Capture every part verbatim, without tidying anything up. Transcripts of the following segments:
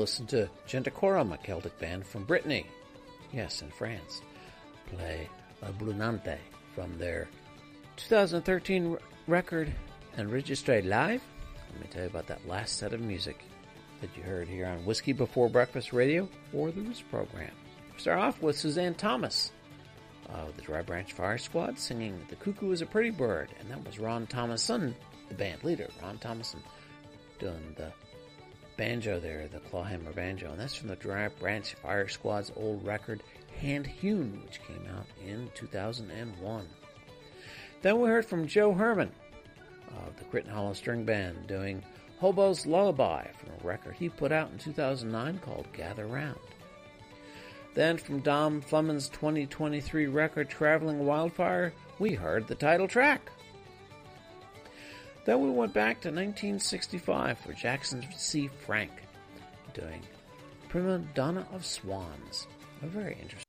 listen to Genticorum, a Celtic band from Brittany. Yes, in France. Play La Brunante from their two thousand thirteen r- record Enregistré Live. Let me tell you about that last set of music that you heard here on Whiskey Before Breakfast Radio for the Roots program. We start off with Suzanne Thomas of the Dry Branch Fire Squad singing The Cuckoo is a Pretty Bird, and that was Ron Thomason, the band leader, Ron Thomason, doing the banjo there, the clawhammer banjo, and that's from the Dry Branch Fire Squad's old record, Hand Hewn, which came out in two thousand one. Then we heard from Joe Herman of the Crit and Hollow String Band doing Hobo's Lullaby from a record he put out in two thousand nine called Gather Round. Then from Dom Fleming's twenty twenty-three record Traveling Wildfire, we heard the title track. Then we went back to nineteen sixty-five for Jackson C. Frank doing Prima Donna of Swans. A very interesting.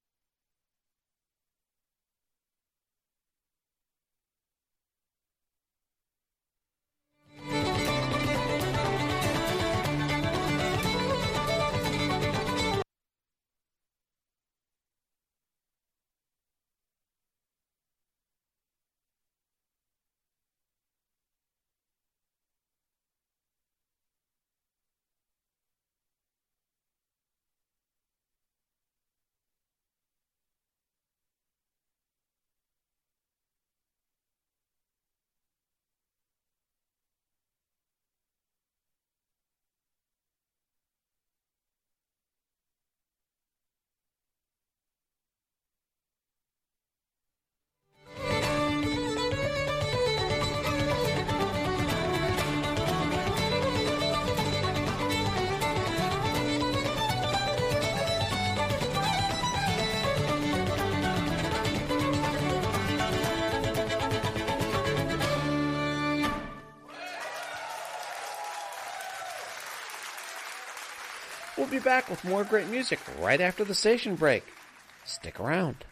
We'll be back with more great music right after the station break. Stick around.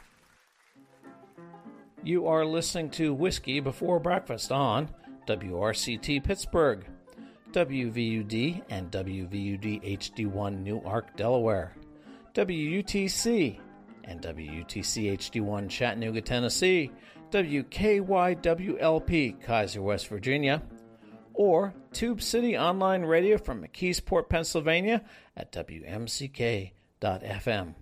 You are listening to Whiskey Before Breakfast on W R C T Pittsburgh, W V U D and W V U D H D one Newark, Delaware, W U T C and W U T C H D one Chattanooga, Tennessee, W K Y W L P Kaiser, West Virginia, or Tube City Online Radio from McKeesport, Pennsylvania at W M C K dot F M.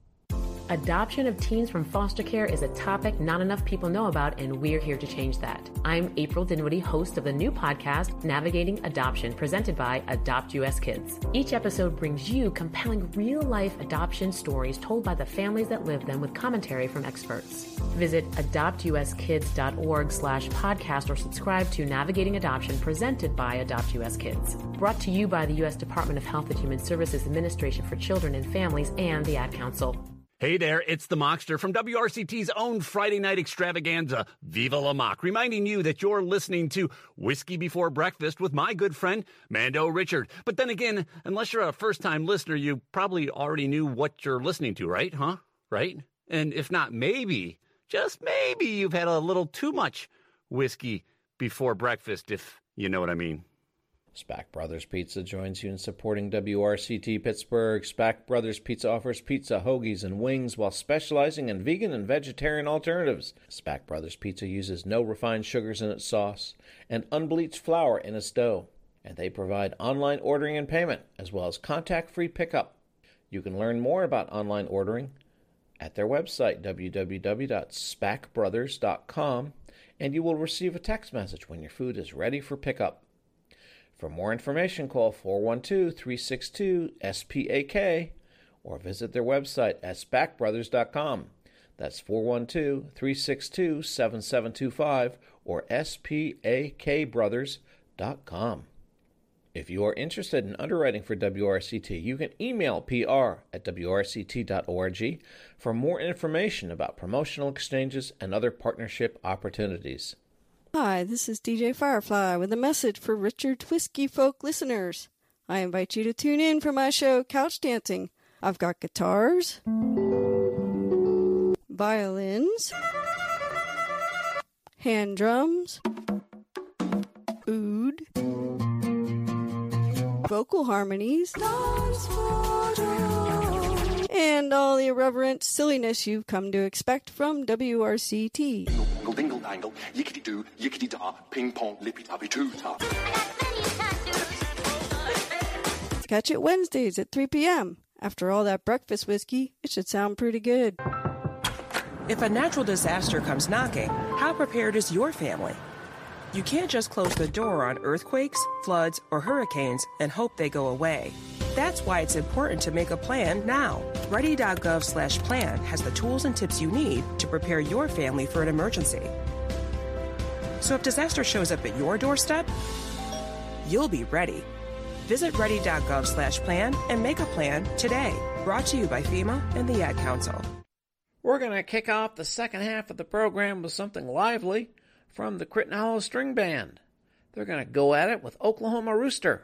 Adoption of teens from foster care is a topic not enough people know about, and we're here to change that. I'm April Dinwiddie, host of the new podcast, Navigating Adoption, presented by Adopt U S Kids. Each episode brings you compelling real-life adoption stories told by the families that live them with commentary from experts. Visit adopt u s kids dot org slash podcast or subscribe to Navigating Adoption, presented by Adopt U S Kids. Brought to you by the U S Department of Health and Human Services Administration for Children and Families and the Ad Council. Hey there, it's the Mockster from W R C T's own Friday night extravaganza, Viva La Mock, reminding you that you're listening to Whiskey Before Breakfast with my good friend, Mando Richard. But then again, unless you're a first-time listener, you probably already knew what you're listening to, right? Huh? Right? And if not, maybe, just maybe you've had a little too much whiskey before breakfast, if you know what I mean. Spack Brothers Pizza joins you in supporting W R C T Pittsburgh. Spack Brothers Pizza offers pizza, hoagies, and wings while specializing in vegan and vegetarian alternatives. Spack Brothers Pizza uses no refined sugars in its sauce and unbleached flour in its dough. And they provide online ordering and payment, as well as contact-free pickup. You can learn more about online ordering at their website, w w w dot spack brothers dot com, and you will receive a text message when your food is ready for pickup. For more information, call four one two, three six two, S P A K or visit their website at spack brothers dot com. That's four one two, three six two, seven seven two five or S P A K brothers dot com. If you are interested in underwriting for W R C T, you can email P R at w r c t dot org for more information about promotional exchanges and other partnership opportunities. Hi, this is D J Firefly with a message for Richard Whiskey Folk listeners. I invite you to tune in for my show, Couch Dancing. I've got guitars, violins, hand drums, oud, vocal harmonies, and all the irreverent silliness you've come to expect from W R C T. Dingle, dingle, dangle, yickety doo, yickety da, ping pong, lippy tappy too ta. Catch it Wednesdays at three p.m. After all that breakfast whiskey, it should sound pretty good. If a natural disaster comes knocking, how prepared is your family? You can't just close the door on earthquakes, floods, or hurricanes and hope they go away. That's why it's important to make a plan now. Ready.gov slash plan has the tools and tips you need to prepare your family for an emergency. So if disaster shows up at your doorstep, you'll be ready. Visit ready.gov slash plan and make a plan today. Brought to you by FEMA and the Ad Council. We're going to kick off the second half of the program with something lively from the Crit and Hollow String Band. They're going to go at it with Oklahoma Rooster.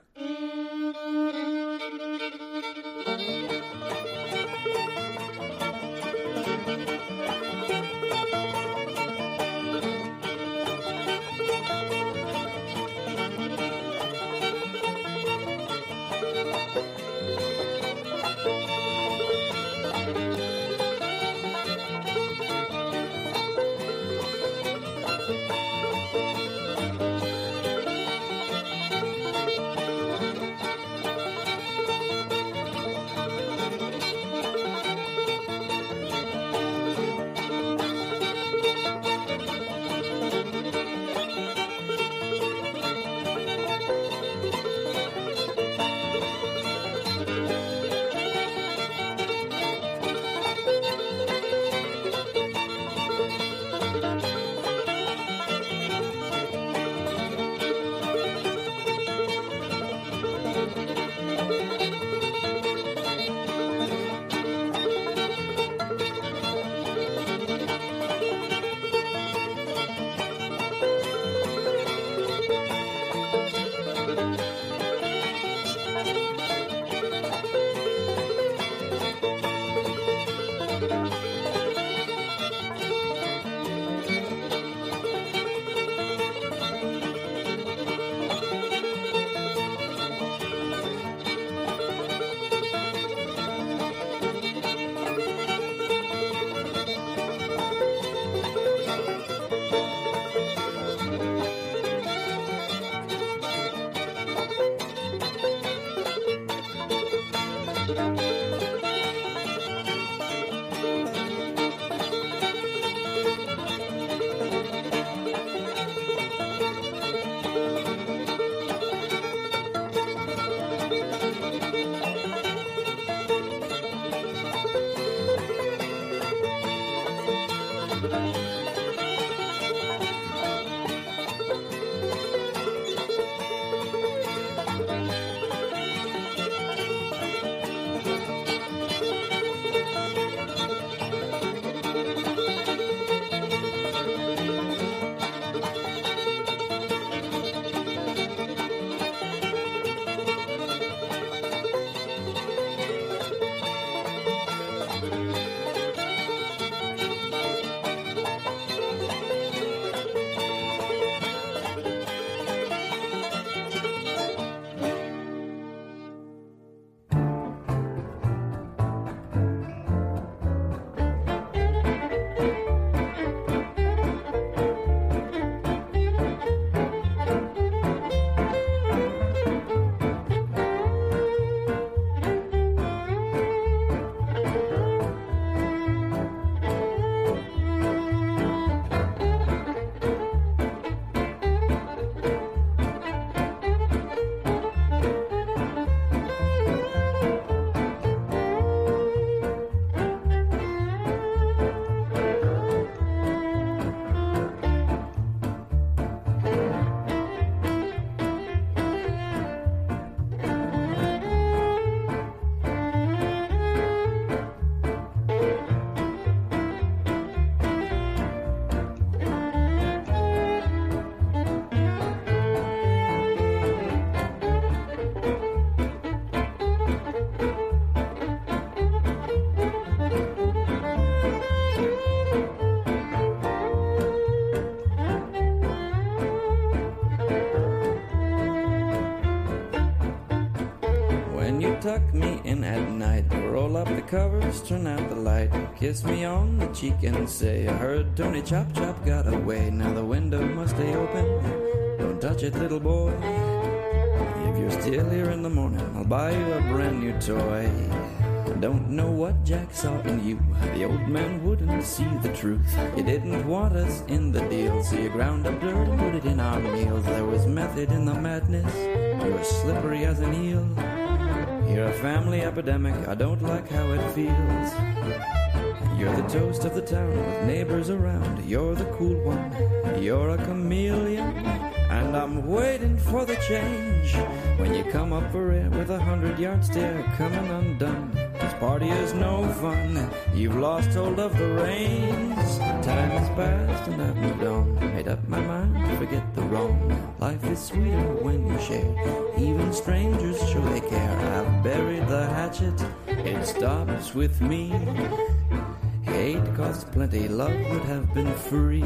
kiss me on the cheek and say, I heard Tony Chop Chop got away. Now the window must stay open. Don't touch it, little boy. If you're still here in the morning, I'll buy you a brand new toy. Don't know what Jack saw in you. The old man wouldn't see the truth. You didn't want us in the deal, so you ground up dirt and put it in our meals. There was method in the madness. You were slippery as an eel. You're a family epidemic. I don't like how it feels. You're the toast of the town with neighbors around. You're the cool one. You're a chameleon. And I'm waiting for the change. When you come up for air with a hundred yard stare coming undone. This party is no fun. You've lost hold of the reins. Time has passed and I've moved on. Made up my mind to forget the wrong. Life is sweeter when you share. Even strangers show they care. I've buried the hatchet. It stops with me. Hate costs plenty. Love would have been free.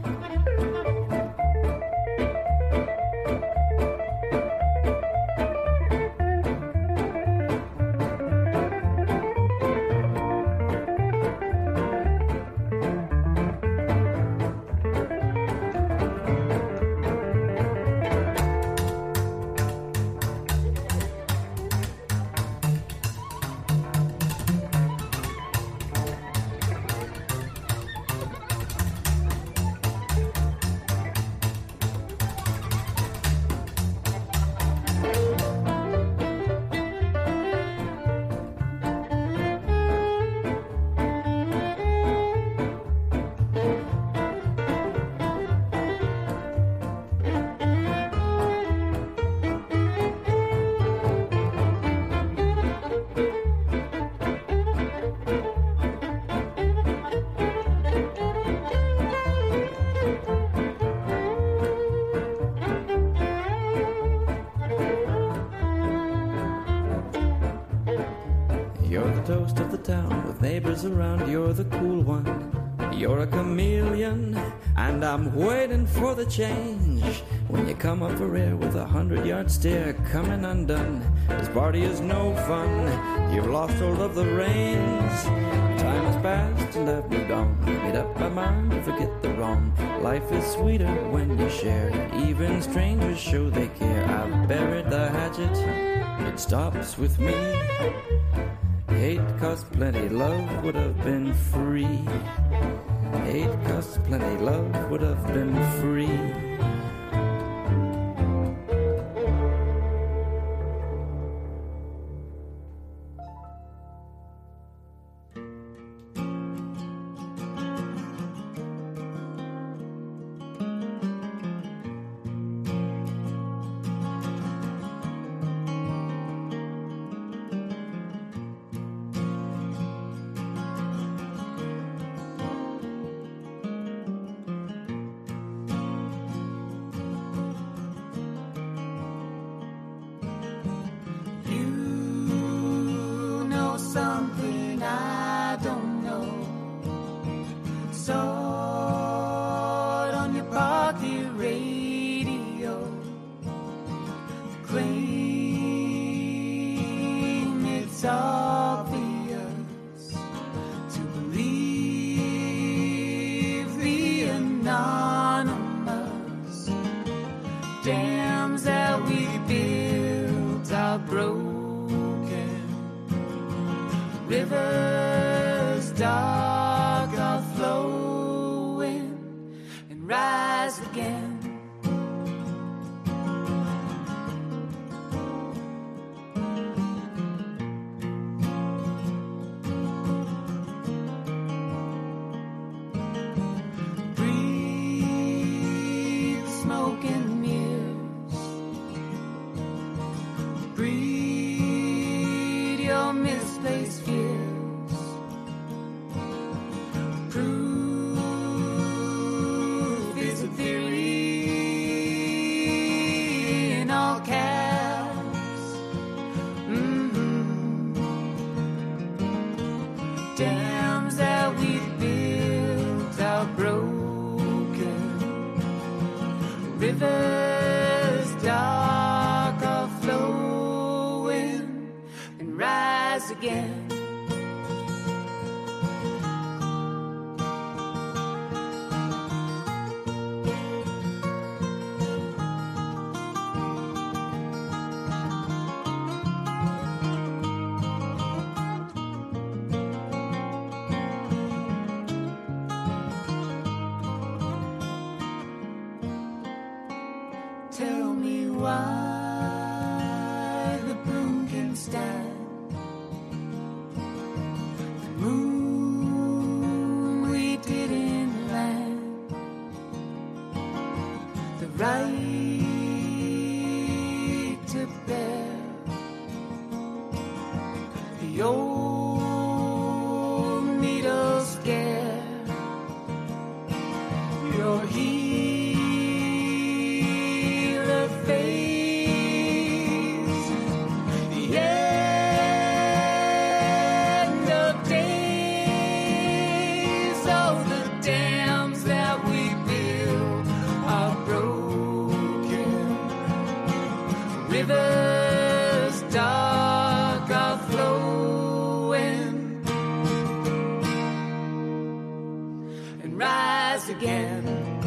Toast of the town with neighbors around. You're the cool one. You're a chameleon. And I'm waiting for the change. When you come up for air with a hundred yard stare coming undone. This party is no fun. You've lost hold of the reins. Time has passed and I've moved on. Made up my mind to forget the wrong. Life is sweeter when you share. Even strangers show they care. I've buried the hatchet. It stops with me. Hate costs plenty, love would have been free. Hate costs plenty, love would have been free. why the bloom can stand. The moon we didn't land. The right to bear. The old needle scare. Your healer face. The end of days. Oh, the dams that we build are broken. Rivers dark are flowing. And rise again.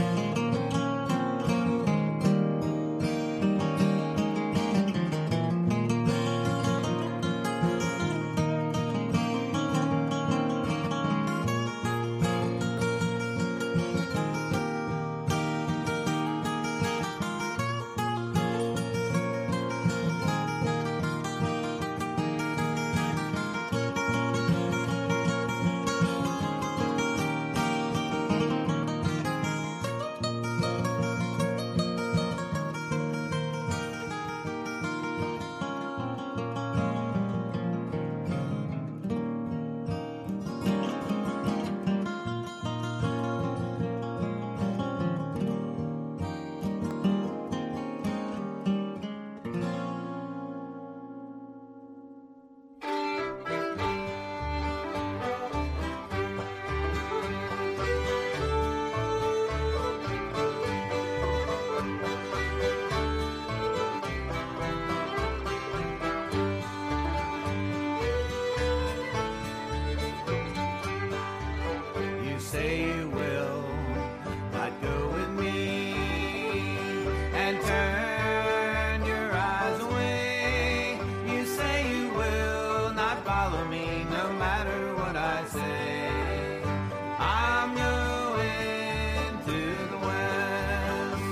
You say you will not go with me and turn your eyes away. You say you will not follow me no matter what I say. I'm going to the west.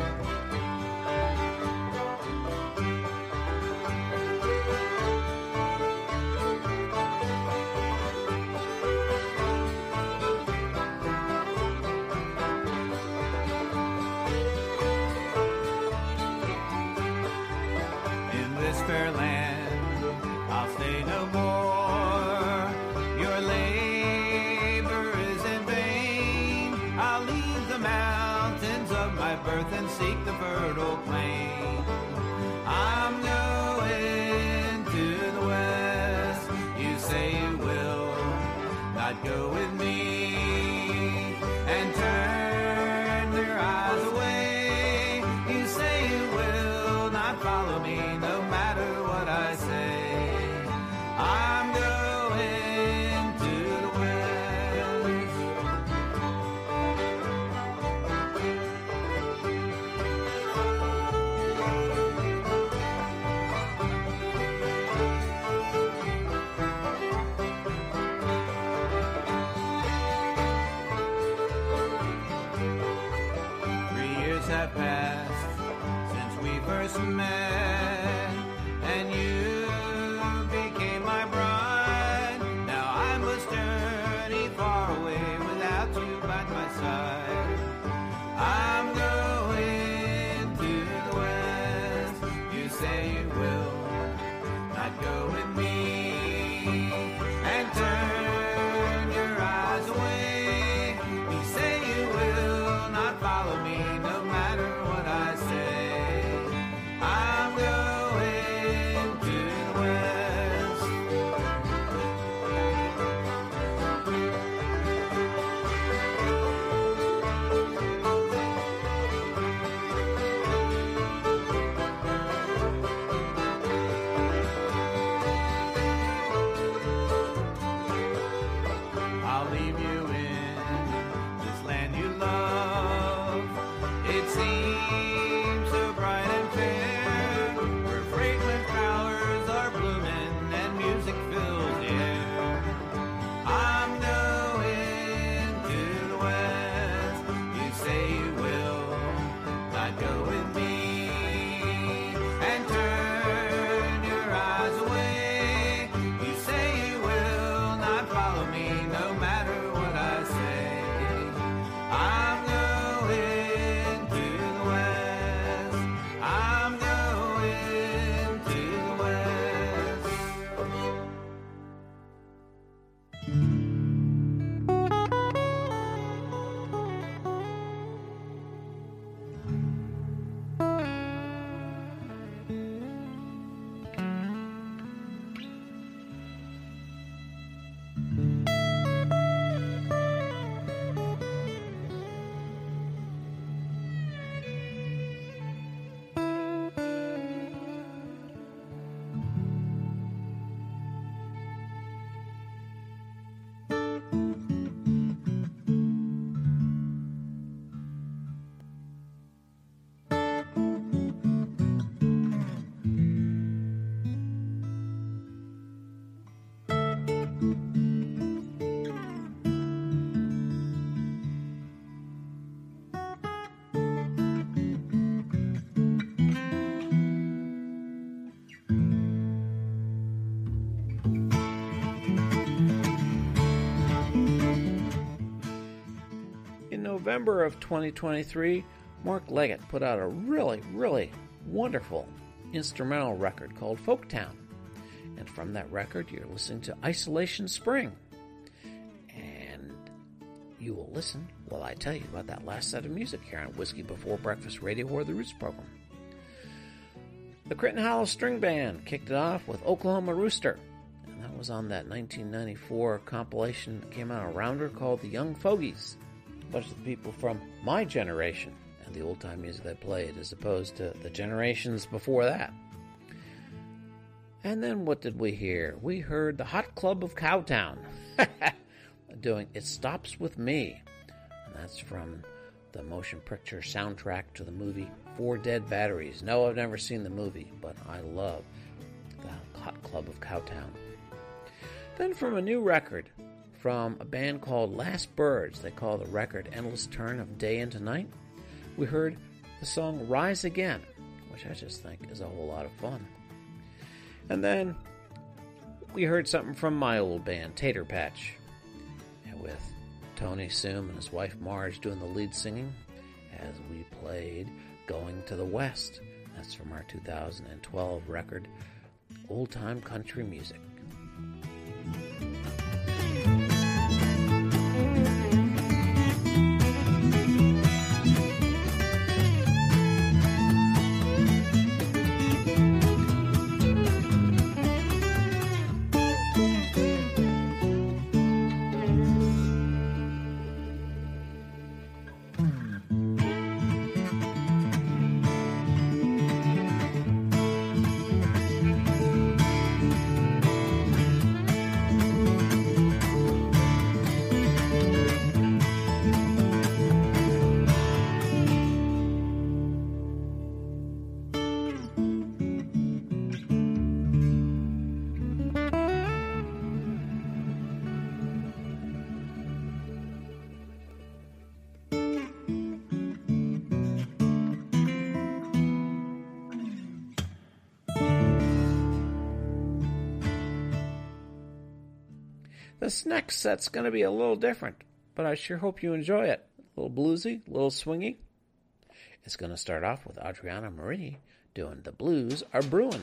In this fair land, I'll stay no more. Your labor is in vain. I'll leave the mountains of my birth and seek the fertile plain. I'm going to the west. You say you will not go with me and turn your eyes away. You say you will not follow me no matter what I say. I'm going to the west. Three years have passed since we first met, and you became my bride. Now I must journey far away without you by my side. I'm going to the west. You say you will not go with me and turn your eyes away. You say you will not follow me no matter what I say. I'm going in November of twenty twenty-three, Mark Leggett put out a really, really wonderful instrumental record called Folktown. And from that record, you're listening to Isolation Spring. And you will listen while I tell you about that last set of music here on Whiskey Before Breakfast Radio or the Roots program. The Critton Hollow String Band kicked it off with Oklahoma Rooster. And that was on that nineteen ninety-four compilation that came out around her called The Young Fogies. A bunch of the people from my generation and the old-time music they played as opposed to the generations before that. And then what did we hear? We heard the Hot Club of Cowtown doing It Stops With Me. And that's from the motion picture soundtrack to the movie Four Dead Batteries. No, I've never seen the movie, but I love the Hot Club of Cowtown. Then from a new record from a band called Last Birds, they call the record Endless Turn of Day into Night, we heard the song Rise Again, which I just think is a whole lot of fun. And then we heard something from my old band, Tater Patch, and with Tony Soom and his wife Marge doing the lead singing as we played Going to the West. That's from our two thousand twelve record, Old Time Country Music. This next set's going to be a little different, but I sure hope you enjoy it. A little bluesy, a little swingy. It's going to start off with Adriana Marini doing The Blues Are Brewin'.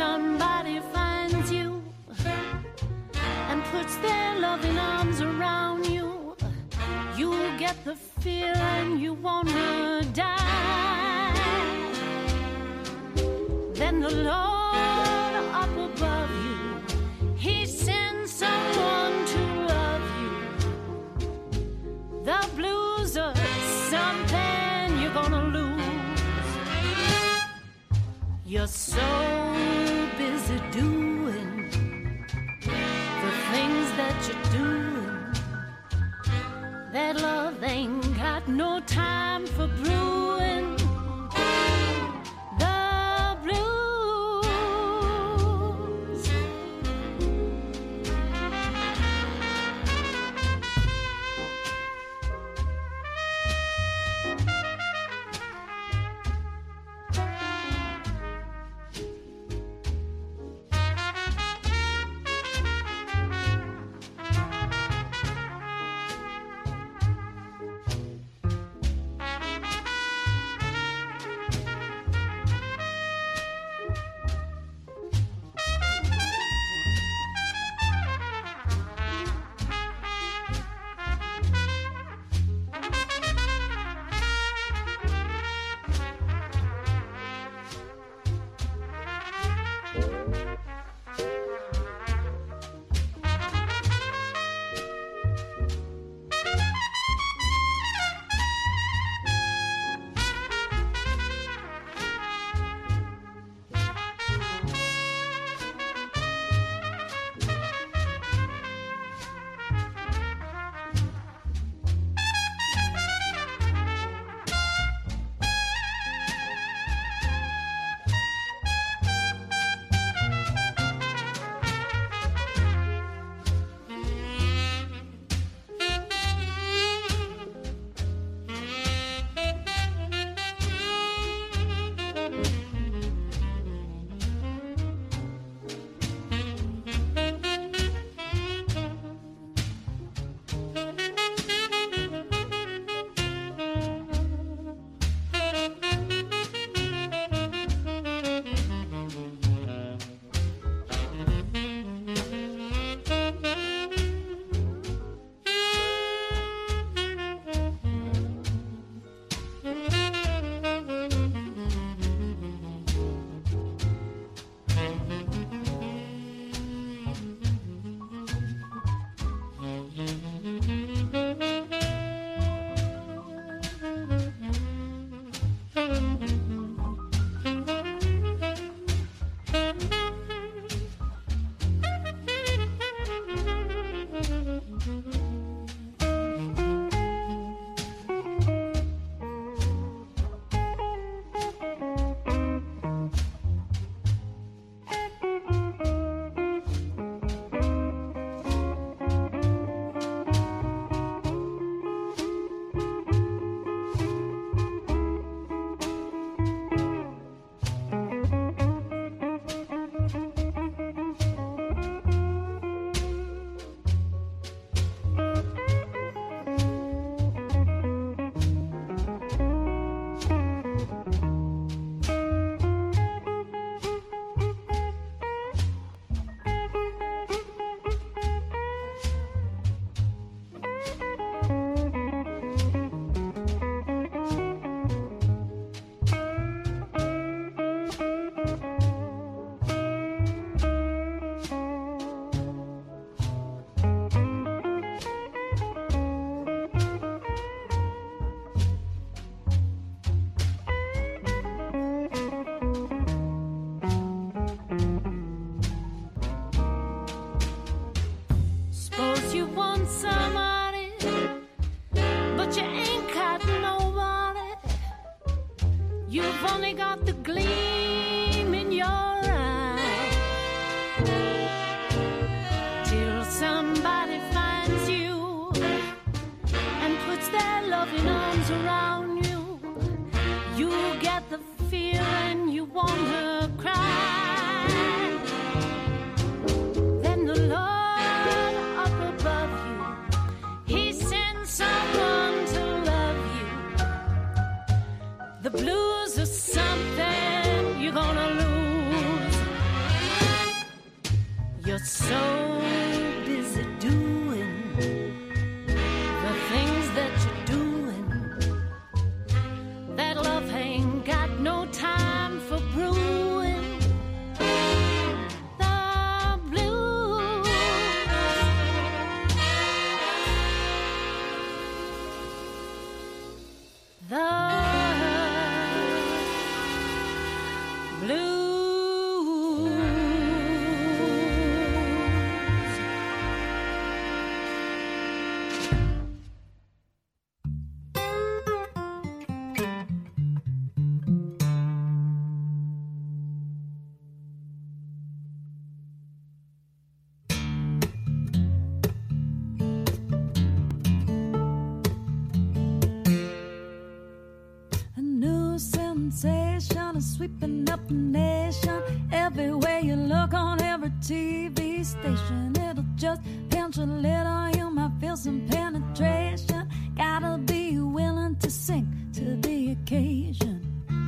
Somebody finds you and puts their loving arms around get the feeling you wanna die. Then the Lord up above you, He sends someone to love you. The blues are something you're gonna lose. You're so busy doing the things that you're doing that love ain't got no time for brewing. The blues. only got the gleam in your eye. Till somebody finds you and puts their loving arms around you. You get the feeling you want to cry. Then the Lord up above you, He sends someone to love you. The blues are something you're gonna lose. You're so busy doing the things that you do sweeping up the nation. Everywhere you look on every T V station, it'll just pinch a little, you might feel some penetration. Gotta be willing to sink to the occasion.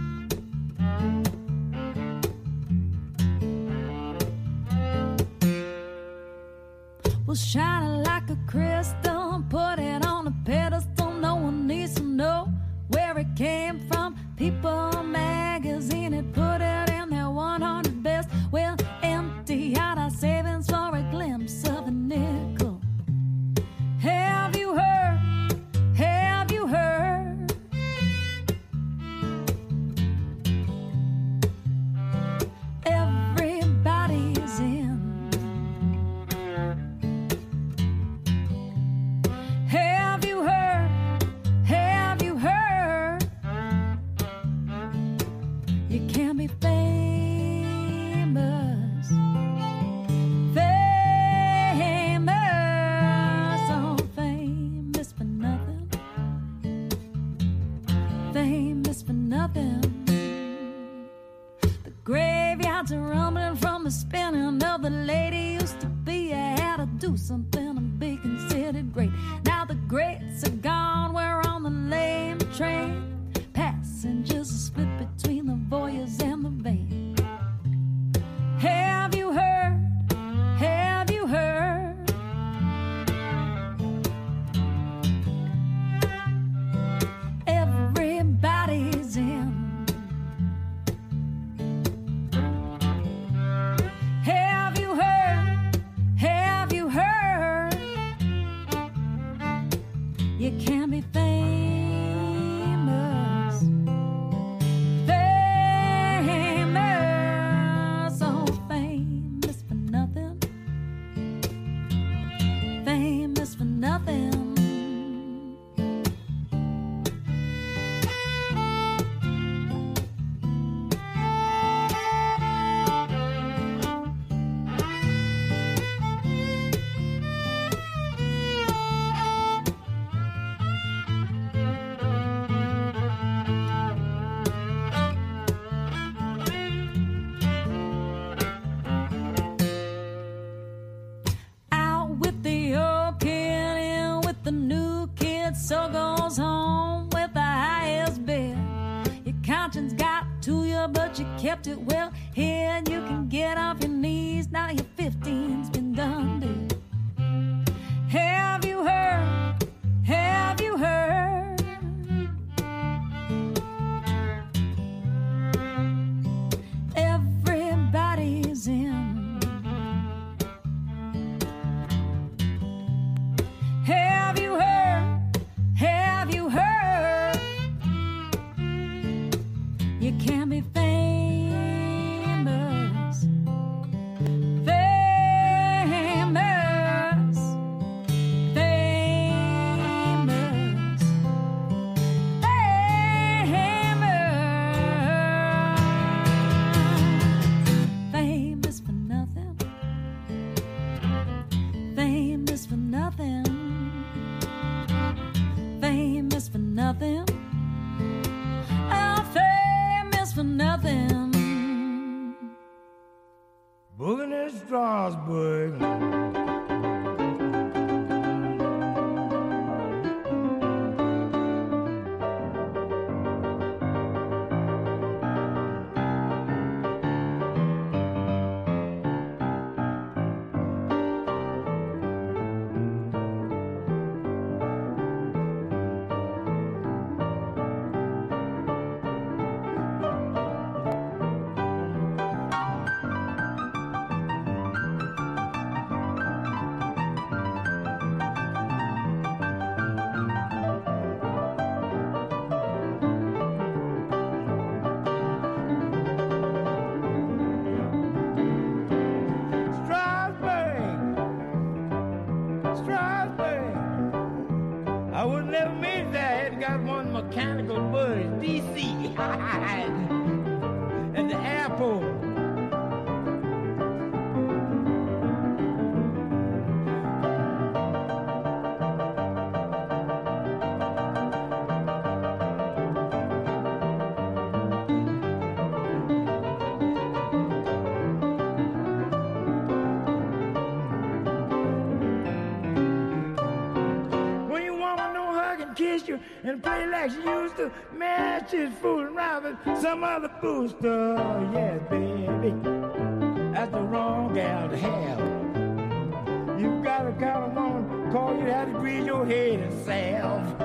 We'll shine it like a crystal, put it on a pedestal. No one needs to know where it came from. People magazine had put it in their one hundred best. We'll empty out our savings for a glimpse of a nickel. Have you heard? Have you heard? Everybody's in. Have you heard? Have you heard? You can be famous, famous, oh, famous for nothing, famous for nothing. The graveyards are rumbling from the spinning of the lady used to be. I had to do something to be considered great. Now the greats are gone, we're on the lame train. Passengers are split between the voyeurs and the vain. Have you heard? Have you heard? Everybody's in. Have you heard? Have you heard? You can be famous, famous, oh, famous for nothing, famous for nothing. Out with the old kid, in with the new kid. So goes home with the highest bid. Your conscience got to you, but you kept it well hid. You can get off your knees, now your fifteen's been done dead. Have you heard? Have you heard? Everybody's in. Have you heard? Have you heard? You can be famous, famous, famous, famous, famous for nothing, famous for nothing. Famous for nothing. I'm famous for nothing. Boogie in Strasbourg. Mechanical Buzz, D C, at the airport. kiss you and play like she used to. Man, she's fooling around with some other booster. Yeah, baby, that's the wrong gal to have. You got a kind of woman call you to have to grease your head and salve.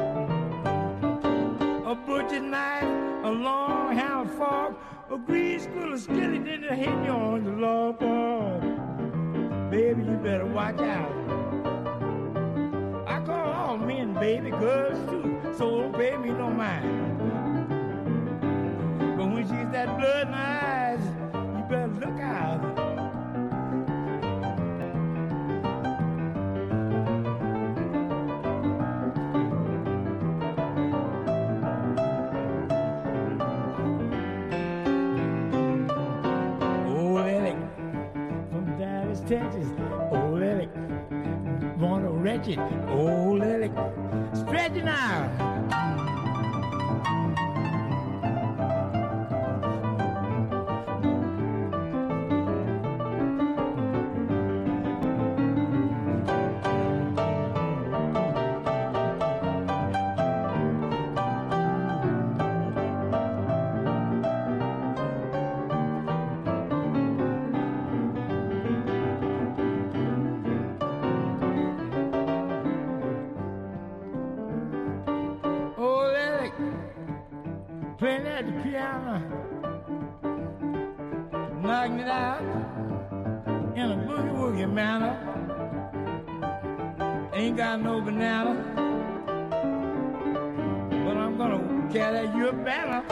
A butcher knife, a long hound fork, a greased little skillet in the hit you on the love bar. Baby, you better watch out. I call all men baby, girls too, so don't pay me no mind. But when she's that blood in her eyes, you better look out. Texas, oh Lily, want a wretched, oh Lily, stretching out. Playing at the piano, knocking it out in a boogie-woogie manner. Ain't got no banana, but I'm gonna carry you a banner.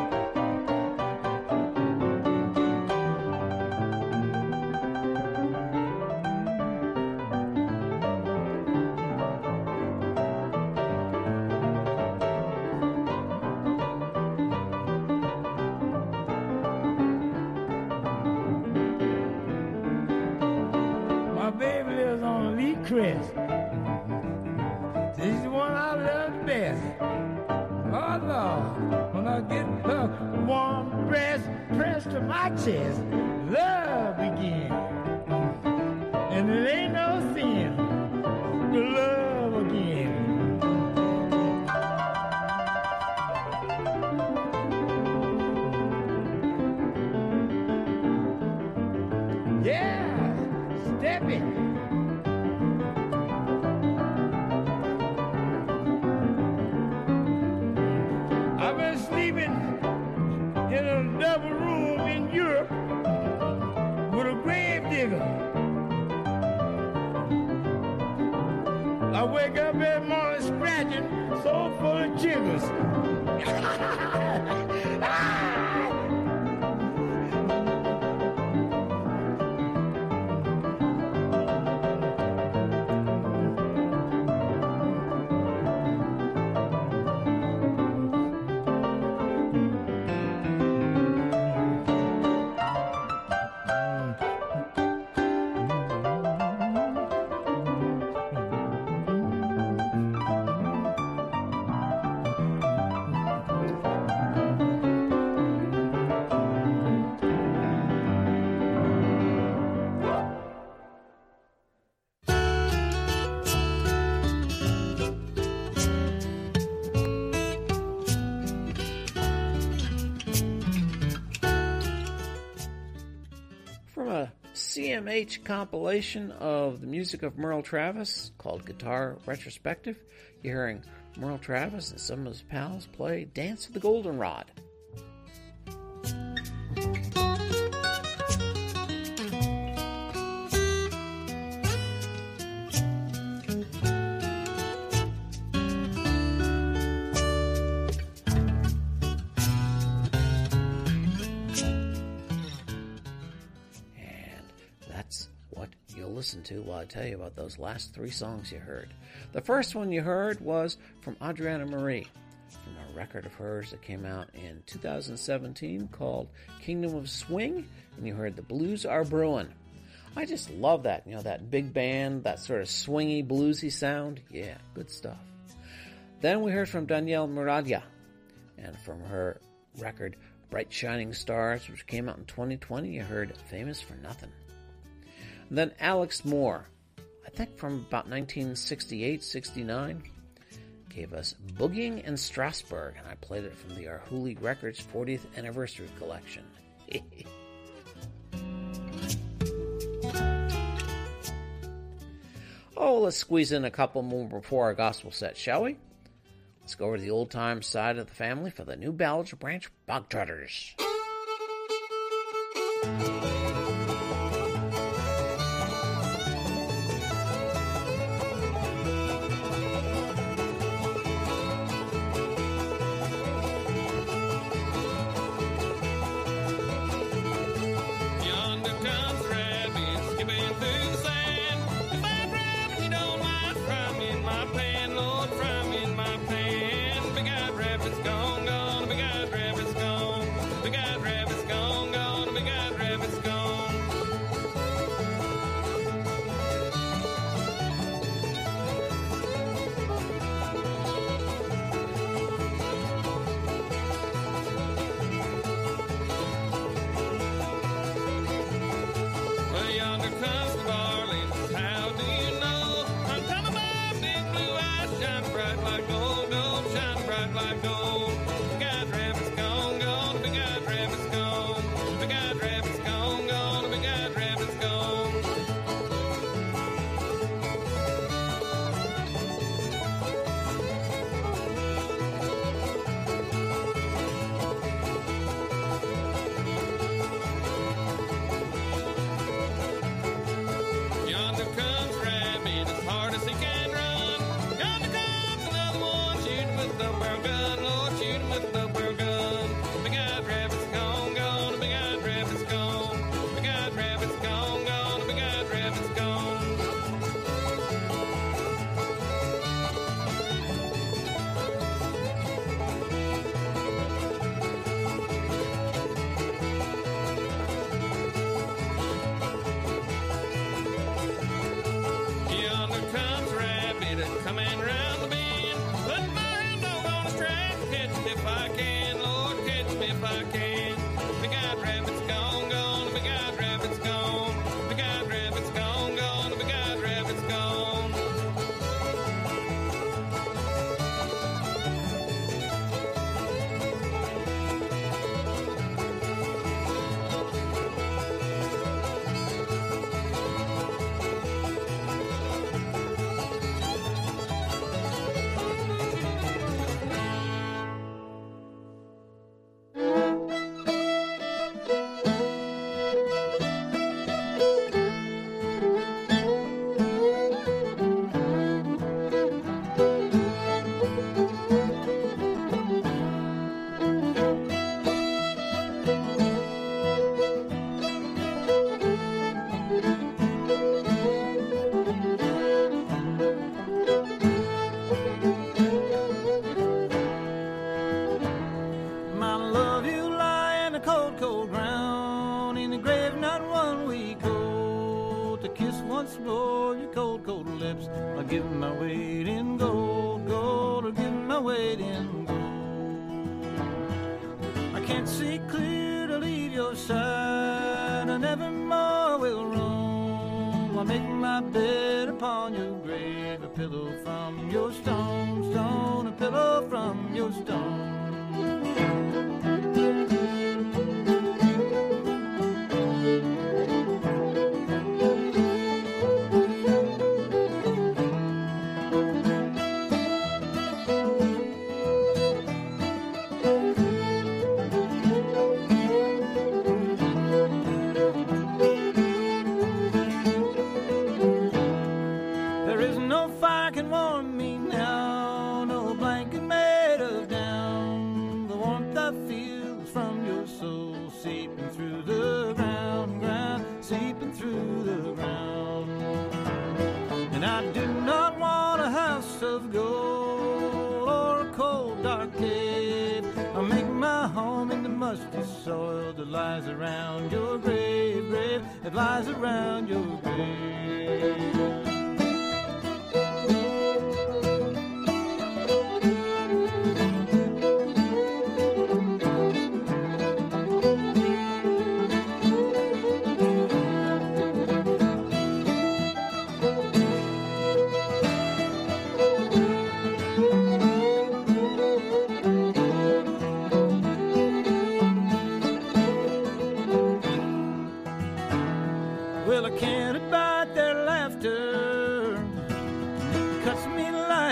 Crest. This is the one I love the best. Oh Lord, when I get her warm breast pressed to my chest, love begins. And it ain't no sin to love again. Yeah, step it. Double room in Europe with a grave digger. I wake up every morning scratching, so full of jiggers. C M H compilation of the music of Merle Travis called Guitar Retrospective. You're hearing Merle Travis and some of his pals play Dance of the Goldenrod. Listen to while I tell you about those last three songs you heard. The first one you heard was from Adriana Marie, from a record of hers that came out in two thousand seventeen called Kingdom of Swing, and you heard The Blues Are Brewin'. I just love that, you know, that big band, that sort of swingy, bluesy sound. Yeah, good stuff. Then we heard from Danielle Muradia, and from her record Bright Shining Stars, which came out in twenty twenty, you heard Famous for Nothing. And then Alex Moore, I think from about nineteen sixty-eight sixty-nine, gave us Boogieing in Strasbourg, and I played it from the Arhoolie Records fortieth Anniversary Collection. Oh, let's squeeze in a couple more before our gospel set, shall we? Let's go over to the old-time side of the family for the New Ballinger Branch Bogtrotters.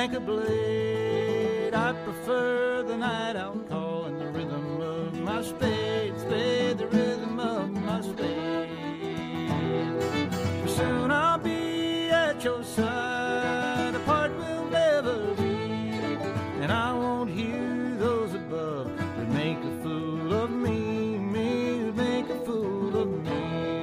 like a blade. I prefer the night out call and the rhythm of my spade, spade, the rhythm of my spade. Soon I'll be at your side, apart we'll never be, and I won't hear those above that make a fool of me, me, that make a fool of me.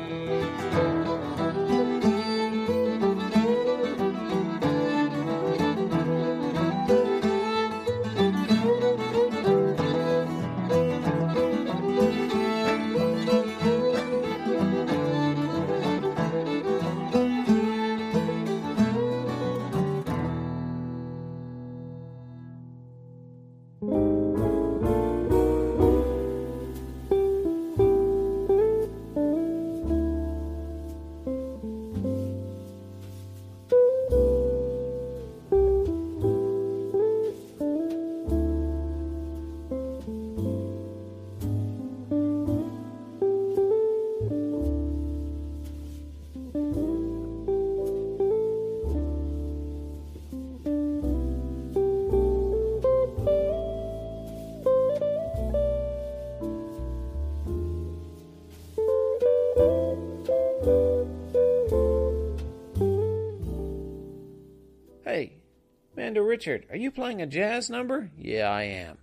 Hey, Mando Richard, are you playing a jazz number? Yeah, I am.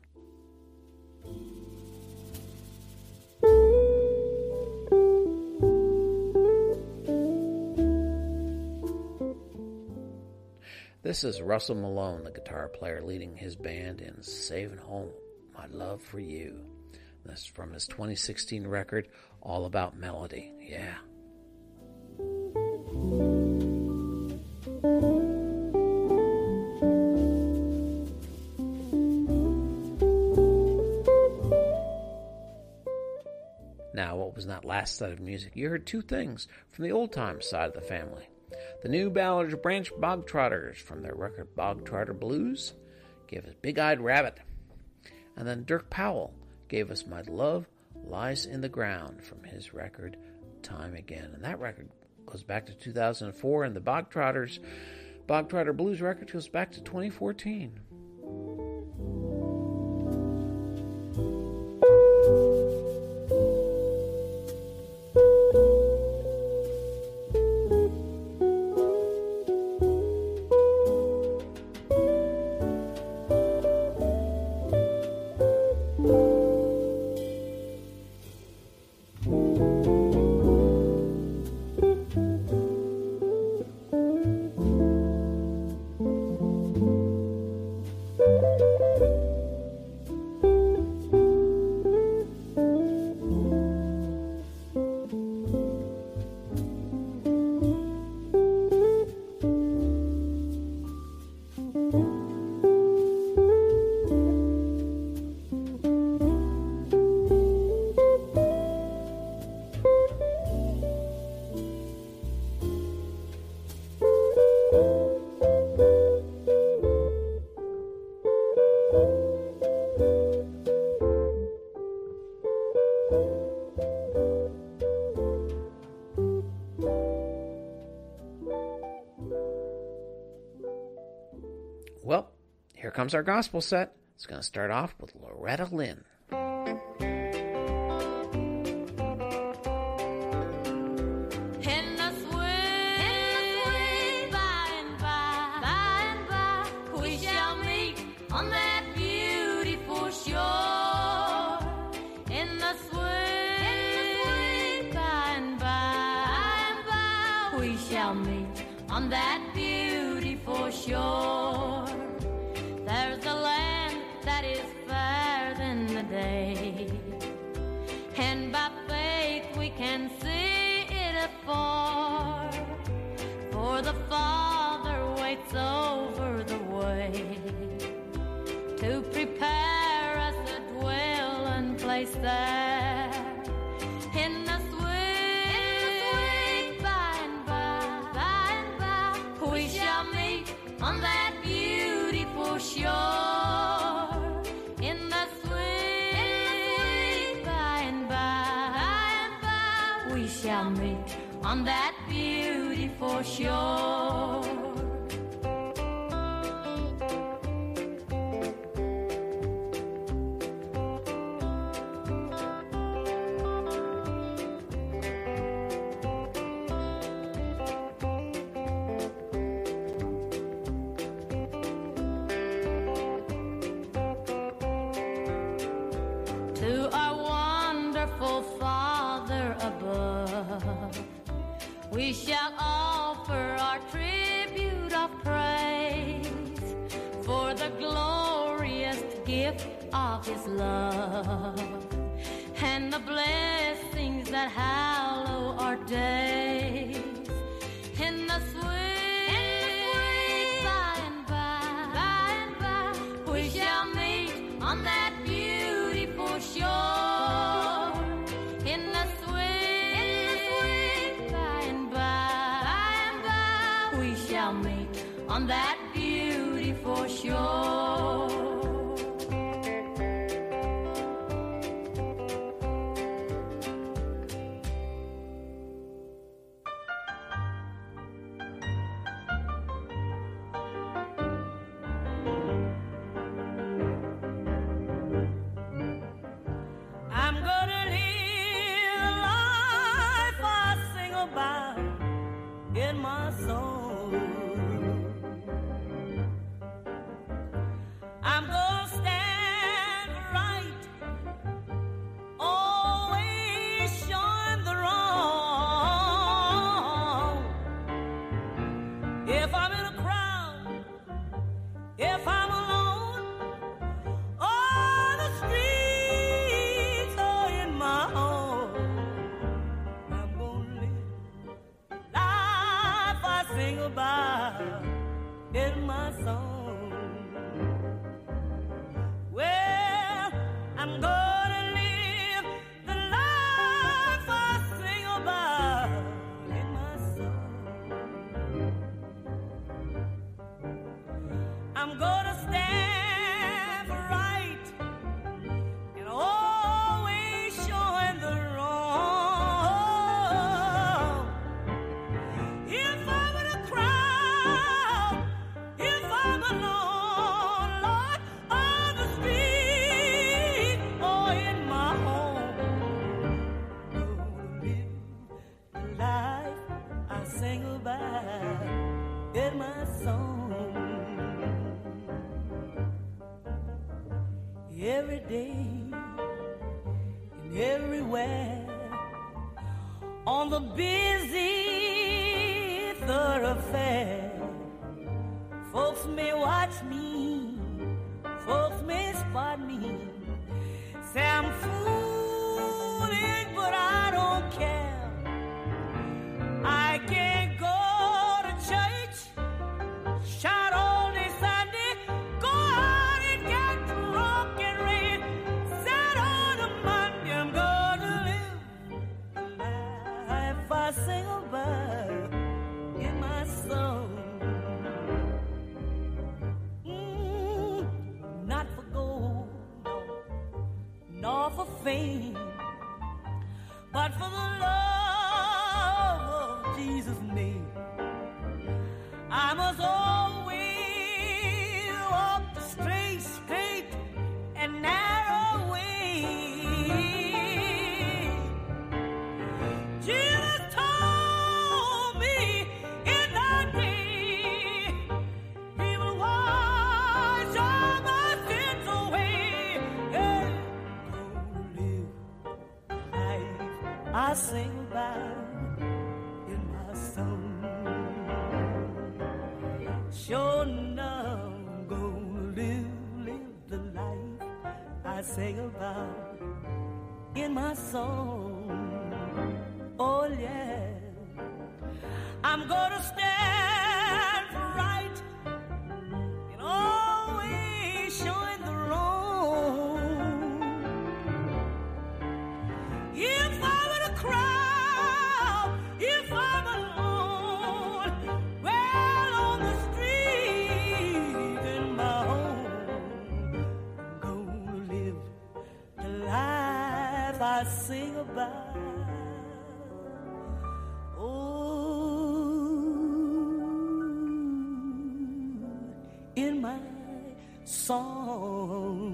This is Russell Malone, the guitar player leading his band in Saving Home My Love for You. This is from his twenty sixteen record, All About Melody. Yeah. Now, what was in that last set of music? You heard two things from the old-time side of the family. The new Ballard Branch Bogtrotters from their record Bog Trotter Blues gave us Big-Eyed Rabbit. And then Dirk Powell gave us My Love Lies in the Ground from his record Time Again. And that record goes back to two thousand four, and the Bogtrotters Bog Trotter Blues record goes back to twenty fourteen. Well, here comes our gospel set. It's going to start off with Loretta Lynn. On that beautiful shore, there's a land that is fairer than the day, and by faith we can see it afar, for the Father waits over the way to prepare us a dwelling place there in the on that beautiful shore, in the sweet by and by, we shall meet on that beautiful shore. to our wonderful Father above, we shall offer our tribute of praise for the glorious gift of His love and the blessings that hallow our days. In the sweet, in the sweet by and by, by and by, we shall meet on that beautiful shore. In the sweet, in the sweet by and by, by and by, we shall meet on that beautiful shore. Every day and everywhere on the busy thoroughfare, folks may watch me, folks may spot me, say I'm foolish, but I don't care. I can't go to church, shout all day Sunday, go out and get drunk and rain, set on a Monday, I'm gonna live the life I sing about in my song. Mm, not for gold, nor for fame, but for the love of Jesus' name. I must always walk the straight, straight and narrow way. Jesus told me in that day He will wash all my sins away. Hey, go live life I sing about in my song. Sure enough, I'm gonna live, live the life I sing about in my song. Oh yeah, I'm gonna stand for right and always showing the wrong. If I'm in a crowd, if I'm alone, well on the street in my home, I'm gonna live the life I sing about. Oh, in my song.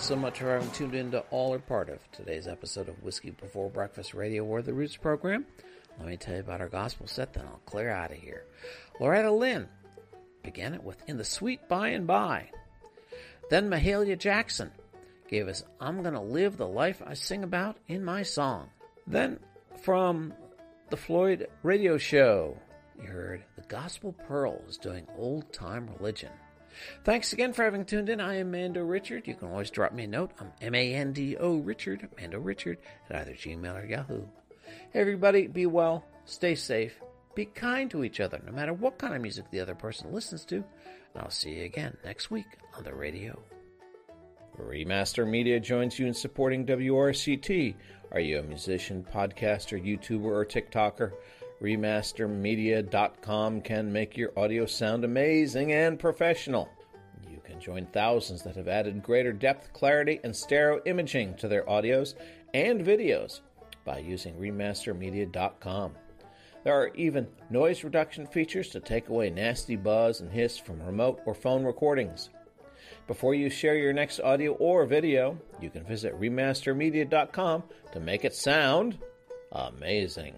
so much for having tuned in to all or part of today's episode of Whiskey Before Breakfast Radio or the Roots program. Let me tell you about our gospel set, then I'll clear out of here. Loretta Lynn began it with In the Sweet By and By. Then Mahalia Jackson gave us I'm Gonna Live the Life I Sing About in My Song. Then from the Floyd Radio Show, you heard The Gospel Pearls doing Old Time Religion. Thanks again for having tuned in. I am Mando Richard. You can always drop me a note. I'm M A N D O Richard, Mando Richard, at either Gmail or Yahoo. Hey everybody, be well, stay safe, be kind to each other, no matter what kind of music the other person listens to. And I'll see you again next week on the radio. Remaster Media joins you in supporting W R C T. Are you a musician, podcaster, YouTuber, or TikToker? Remaster Media dot com can make your audio sound amazing and professional. You can join thousands that have added greater depth, clarity, and stereo imaging to their audios and videos by using Remaster Media dot com. There are even noise reduction features to take away nasty buzz and hiss from remote or phone recordings. Before you share your next audio or video, you can visit Remaster Media dot com to make it sound amazing.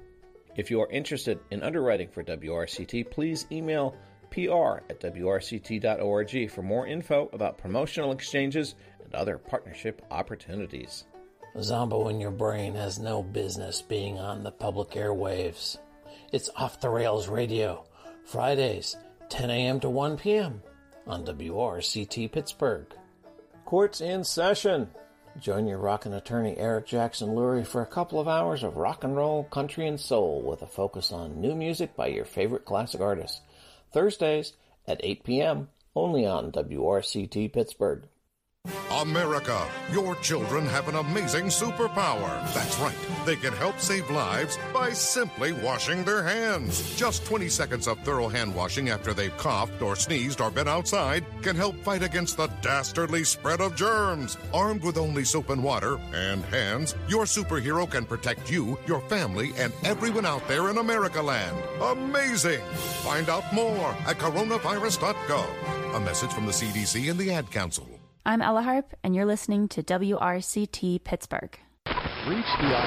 If you are interested in underwriting for W R C T, please email P R at W R C T dot org for more info about promotional exchanges and other partnership opportunities. Zombo in Your Brain has no business being on the public airwaves. It's Off the Rails Radio, Fridays, ten a.m. to one p.m. on W R C T Pittsburgh. Court's in session. Join your rockin' attorney Eric Jackson Lurie for a couple of hours of rock and roll, country, and soul with a focus on new music by your favorite classic artists. Thursdays at eight p.m. only on W R C T Pittsburgh. America, your children have an amazing superpower. That's right. They can help save lives by simply washing their hands. Just twenty seconds of thorough hand washing after they've coughed or sneezed or been outside can help fight against the dastardly spread of germs. Armed with only soap and water and hands, your superhero can protect you, your family, and everyone out there in America land. Amazing! Find out more at coronavirus dot gov. A message from the C D C and the Ad Council. I'm Ella Harp, and you're listening to W R C T Pittsburgh. Reach the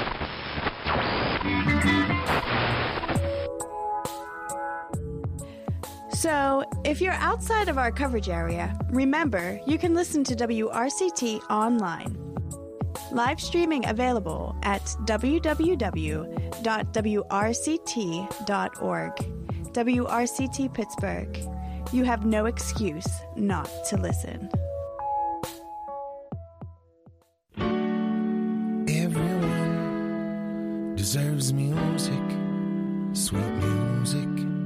So, if you're outside of our coverage area, remember you can listen to W R C T online. Live streaming available at w w w dot w r c t dot org. W R C T Pittsburgh. You have no excuse not to listen. Everyone deserves music, sweet music.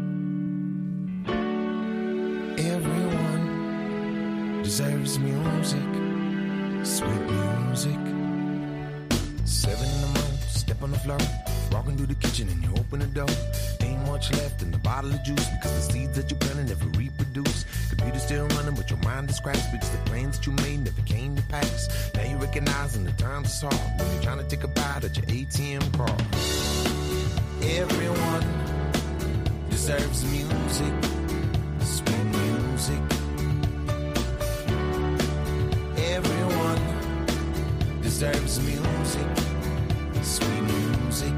Everyone deserves music, sweet music. Seven in the morning, step on the floor, walking through the kitchen and you open the door. Ain't much left in the bottle of juice because the seeds that you planted never reproduce. Computer's still running, but your mind is scratched because the plans that you made never came to pass. Now you're recognizing the times is hard when you're trying to take a bite at your A T M card. Everyone deserves music, sweet music. Everyone deserves music, sweet music.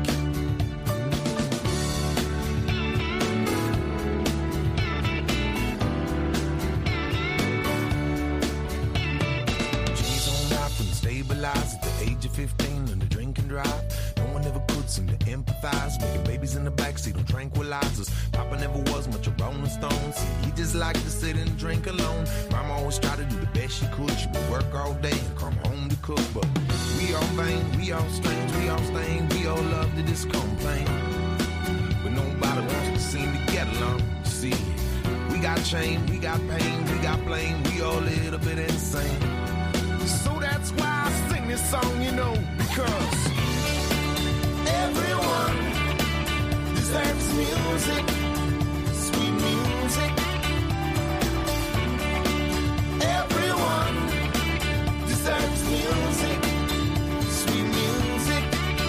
At the age of fifteen on the drink and drive. No one ever could seem to empathize. Making babies in the backseat on tranquilizers. Papa never was much a Rolling Stone. See, he just liked to sit and drink alone. Mama always tried to do the best she could. She would work all day and come home to cook. But we all vain, we all strange, we all stained. We all love to just complain. But nobody wants to seem to get along. See, we got shame, we got pain, we got blame. We all a little bit insane. So that's why I sing this song, you know, because everyone deserves music, sweet music. Everyone deserves music, sweet music.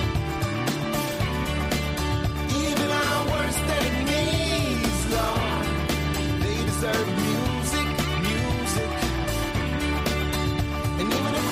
Even our worst enemies, Lord, they deserve music, music. And even if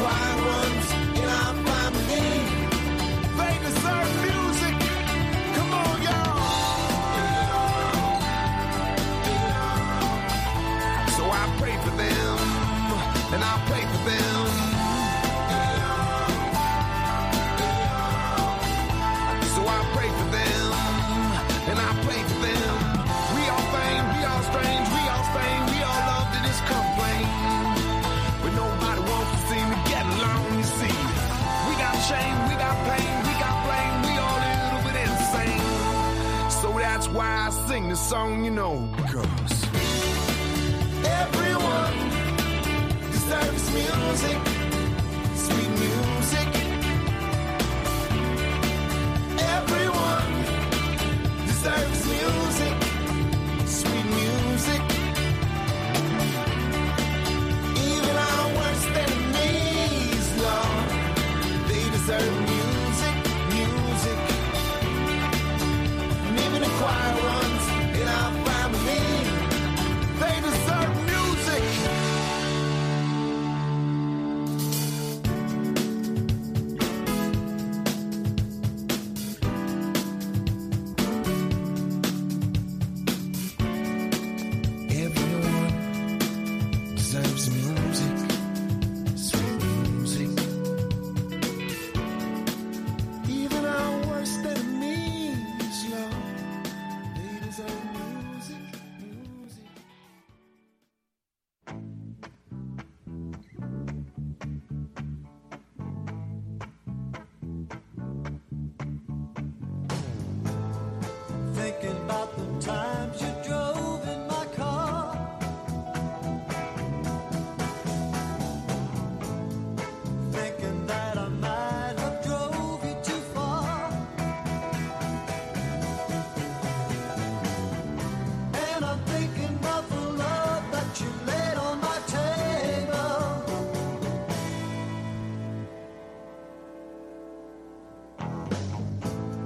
sing this song, you know, because everyone deserves music.